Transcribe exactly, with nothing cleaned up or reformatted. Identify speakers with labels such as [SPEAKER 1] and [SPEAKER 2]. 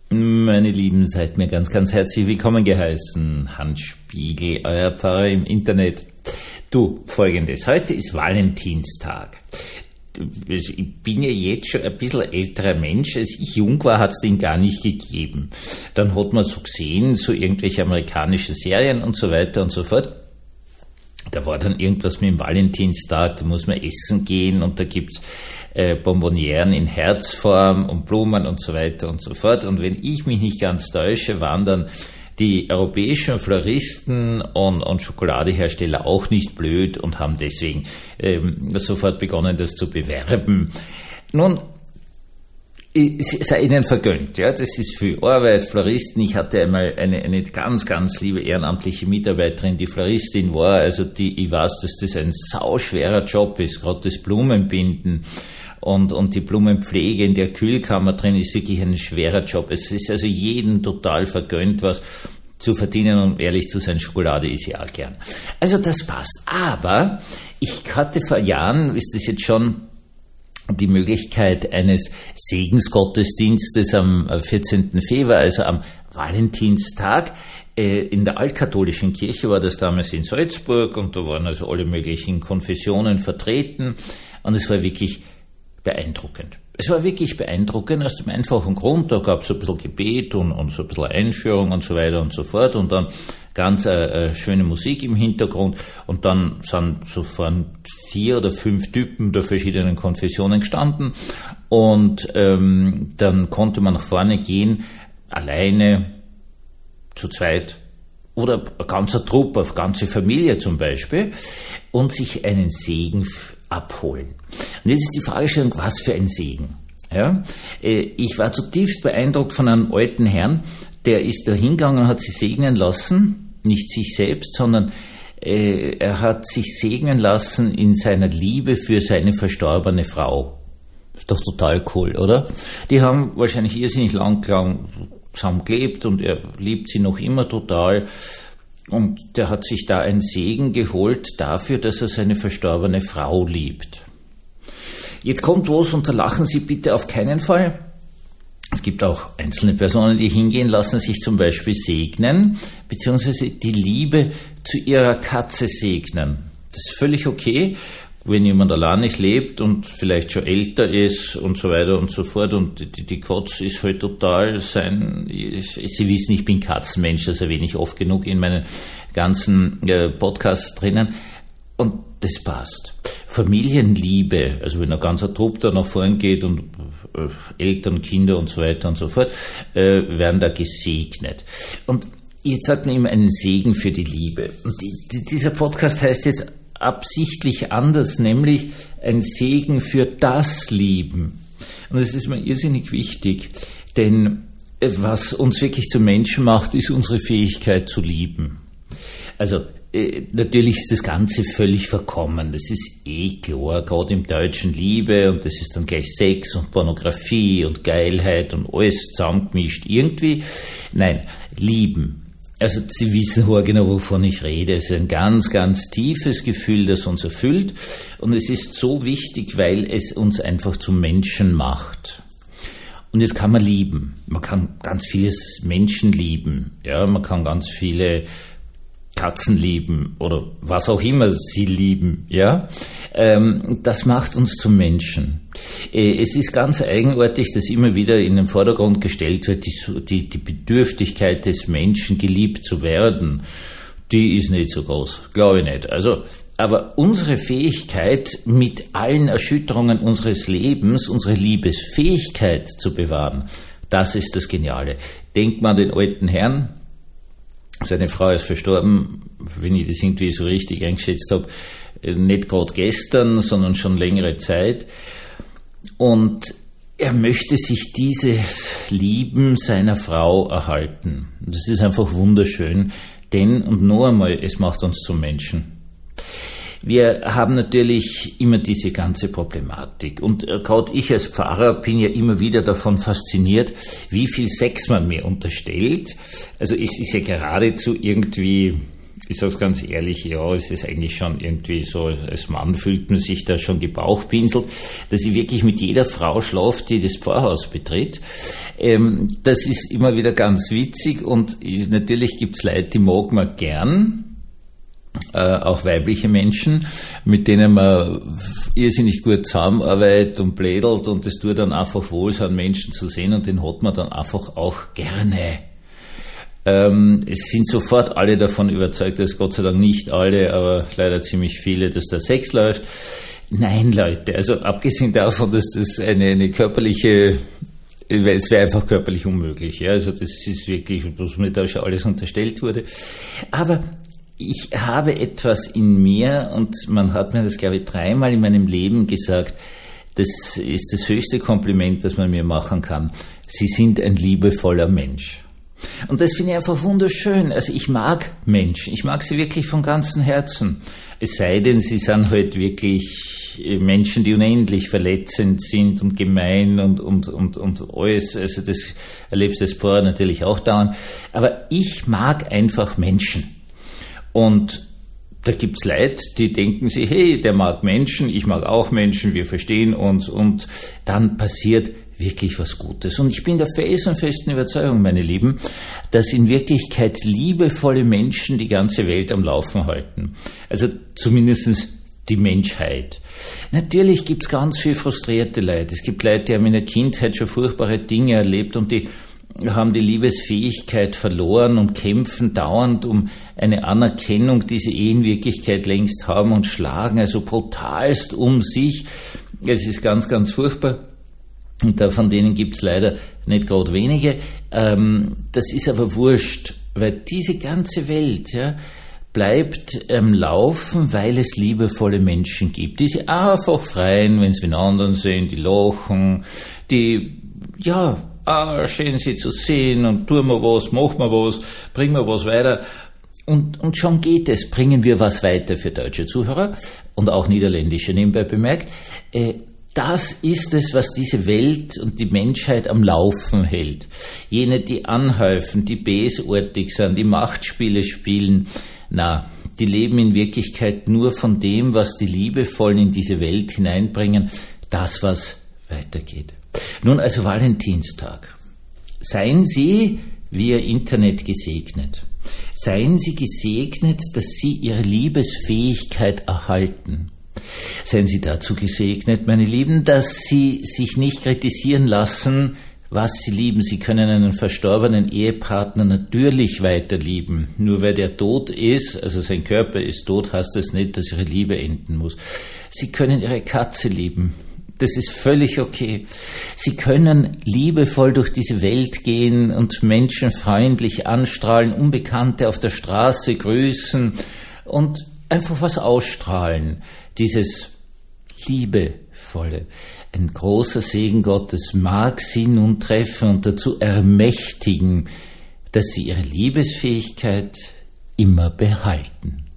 [SPEAKER 1] Meine Lieben, seid mir ganz, ganz herzlich willkommen geheißen. Hans Spiegel, euer Pfarrer im Internet. Du, Folgendes. Heute ist Valentinstag. Ich bin ja jetzt schon ein bisschen älterer Mensch. Als ich jung war, hat es den gar nicht gegeben. Dann hat man so gesehen, so irgendwelche amerikanische Serien und so weiter und so fort. Da war dann irgendwas mit dem Valentinstag, da muss man essen gehen und da gibt's äh, Bonbonieren in Herzform und Blumen und so weiter und so fort. Und wenn ich mich nicht ganz täusche, waren dann die europäischen Floristen und, und Schokoladehersteller auch nicht blöd und haben deswegen ähm, sofort begonnen, das zu bewerben. Nun, es sei ihnen vergönnt, ja, das ist viel Arbeit, Floristen. Ich hatte einmal eine, eine ganz, ganz liebe ehrenamtliche Mitarbeiterin, die Floristin war, also die, ich weiß, dass das ein sauschwerer Job ist, gerade das Blumenbinden und, und die Blumenpflege in der Kühlkammer drin ist wirklich ein schwerer Job. Es ist also jedem total vergönnt, was zu verdienen, und um ehrlich zu sein, Schokolade ist ja auch gern. Also das passt. Aber ich hatte vor Jahren, ist das jetzt schon, die Möglichkeit eines Segensgottesdienstes am vierzehnten Februar, also am Valentinstag. In der altkatholischen Kirche war das damals in Salzburg und da waren also alle möglichen Konfessionen vertreten und es war wirklich beeindruckend. Es war wirklich beeindruckend aus dem einfachen Grund, da gab es ein bisschen Gebet und, und so ein bisschen Einführung und so weiter und so fort und dann ganz äh, schöne Musik im Hintergrund und dann sind so von vier oder fünf Typen der verschiedenen Konfessionen gestanden und ähm, dann konnte man nach vorne gehen, alleine, zu zweit oder ein ganzer Trupp, eine ganze Familie zum Beispiel und sich einen Segen abholen. Und jetzt ist die Fragestellung, was für ein Segen? Ja, äh, ich war zutiefst beeindruckt von einem alten Herrn, der ist da hingegangen und hat sich segnen lassen, nicht sich selbst, sondern äh, er hat sich segnen lassen in seiner Liebe für seine verstorbene Frau. Ist doch total cool, oder? Die haben wahrscheinlich irrsinnig lang, lang zusammen gelebt und er liebt sie noch immer total. Und der hat sich da einen Segen geholt dafür, dass er seine verstorbene Frau liebt. Jetzt kommt was und da lachen Sie bitte auf keinen Fall. Es gibt auch einzelne Personen, die hingehen, lassen sich zum Beispiel segnen, beziehungsweise die Liebe zu ihrer Katze segnen. Das ist völlig okay, wenn jemand allein nicht lebt und vielleicht schon älter ist und so weiter und so fort und die, die Katze ist halt total sein, Sie wissen, ich bin Katzenmensch, das erwähne ich oft genug in meinen ganzen äh, Podcasts drinnen und das passt. Familienliebe, also wenn ein ganzer Trupp da nach vorn geht und äh, Eltern, Kinder und so weiter und so fort, äh, werden da gesegnet. Und jetzt hat man immer einen Segen für die Liebe. Und die, die, dieser Podcast heißt jetzt absichtlich anders, nämlich ein Segen für das Lieben. Und das ist mir irrsinnig wichtig, denn was uns wirklich zu Menschen macht, ist unsere Fähigkeit zu lieben. Also äh, natürlich ist das Ganze völlig verkommen, das ist eh klar, gerade im Deutschen Liebe und das ist dann gleich Sex und Pornografie und Geilheit und alles zusammengemischt irgendwie. Nein, lieben. Also Sie wissen genau, wovon ich rede. Es ist ein ganz, ganz tiefes Gefühl, das uns erfüllt. Und es ist so wichtig, weil es uns einfach zum Menschen macht. Und jetzt kann man lieben. Man kann ganz vieles Menschen lieben. Ja, man kann ganz viele Katzen lieben oder was auch immer sie lieben. Ja, ähm, das macht uns zum Menschen. Es ist ganz eigenartig, dass immer wieder in den Vordergrund gestellt wird, die, die, die Bedürftigkeit des Menschen, geliebt zu werden, die ist nicht so groß, glaube ich nicht. Also, aber unsere Fähigkeit, mit allen Erschütterungen unseres Lebens, unsere Liebesfähigkeit zu bewahren, das ist das Geniale. Denkt man an den alten Herrn, seine Frau ist verstorben, wenn ich das irgendwie so richtig eingeschätzt habe, nicht gerade gestern, sondern schon längere Zeit. Und er möchte sich dieses Lieben seiner Frau erhalten. Das ist einfach wunderschön, denn, und noch einmal, es macht uns zum Menschen. Wir haben natürlich immer diese ganze Problematik und äh, gerade ich als Pfarrer bin ja immer wieder davon fasziniert, wie viel Sex man mir unterstellt. Also es ist ja geradezu irgendwie ich sage es ganz ehrlich, ja, es ist eigentlich schon irgendwie so, als Mann fühlt man sich da schon gebauchpinselt, dass ich wirklich mit jeder Frau schlafe, die das Pfarrhaus betritt. Ähm, das ist immer wieder ganz witzig und natürlich gibt's Leute, die mag man gern, äh, auch weibliche Menschen, mit denen man irrsinnig gut zusammenarbeitet und plädelt und es tut dann einfach wohl, so einen Menschen zu sehen und den hat man dann einfach auch gerne. Ähm, es sind sofort alle davon überzeugt, dass Gott sei Dank nicht alle, aber leider ziemlich viele, dass da Sex läuft. Nein, Leute, also abgesehen davon, dass das eine, eine körperliche, es wäre einfach körperlich unmöglich, ja, also das ist wirklich, was mir da schon alles unterstellt wurde. Aber ich habe etwas in mir und man hat mir das, glaube ich, dreimal in meinem Leben gesagt, das ist das höchste Kompliment, das man mir machen kann. Sie sind ein liebevoller Mensch. Und das finde ich einfach wunderschön. Also ich mag Menschen, ich mag sie wirklich von ganzem Herzen. Es sei denn, sie sind halt wirklich Menschen, die unendlich verletzend sind und gemein und, und, und, und alles. Also das erlebst du als Pfarrer natürlich auch dauernd. Aber ich mag einfach Menschen. Und da gibt's Leute, die denken sich, hey, der mag Menschen, ich mag auch Menschen, wir verstehen uns und dann passiert wirklich was Gutes. Und ich bin der felsenfesten Überzeugung, meine Lieben, dass in Wirklichkeit liebevolle Menschen die ganze Welt am Laufen halten. Also zumindest die Menschheit. Natürlich gibt's ganz viel frustrierte Leute. Es gibt Leute, die haben in der Kindheit schon furchtbare Dinge erlebt und die haben die Liebesfähigkeit verloren und kämpfen dauernd um eine Anerkennung, die sie eh in Wirklichkeit längst haben und schlagen also brutalst um sich. Es ist ganz, ganz furchtbar. Und da von denen gibt's leider nicht gerade wenige. Ähm, das ist aber wurscht, weil diese ganze Welt, ja, bleibt am Laufen, weil es liebevolle Menschen gibt, die sich einfach freuen, wenn sie den anderen sehen, die lachen, die, ja, ah, schön sie zu sehen und tun wir was, machen wir was, bringen wir was weiter. Und, und schon geht es, bringen wir was weiter für deutsche Zuhörer und auch niederländische nebenbei bemerkt. Äh, Das ist es, was diese Welt und die Menschheit am Laufen hält. Jene, die anhäufen, die bösartig sind, die Machtspiele spielen, na, die leben in Wirklichkeit nur von dem, was die Liebevollen in diese Welt hineinbringen, das, was weitergeht. Nun also Valentinstag. Seien Sie via Internet gesegnet. Seien Sie gesegnet, dass Sie Ihre Liebesfähigkeit erhalten. Seien Sie dazu gesegnet, meine Lieben, dass Sie sich nicht kritisieren lassen, was Sie lieben. Sie können einen verstorbenen Ehepartner natürlich weiter lieben. Nur weil der tot ist, also sein Körper ist tot, heißt das nicht, dass Ihre Liebe enden muss. Sie können Ihre Katze lieben. Das ist völlig okay. Sie können liebevoll durch diese Welt gehen und Menschen freundlich anstrahlen, Unbekannte auf der Straße grüßen und einfach was ausstrahlen. Dieses Liebevolle. Ein großer Segen Gottes mag Sie nun treffen und dazu ermächtigen, dass Sie Ihre Liebesfähigkeit immer behalten.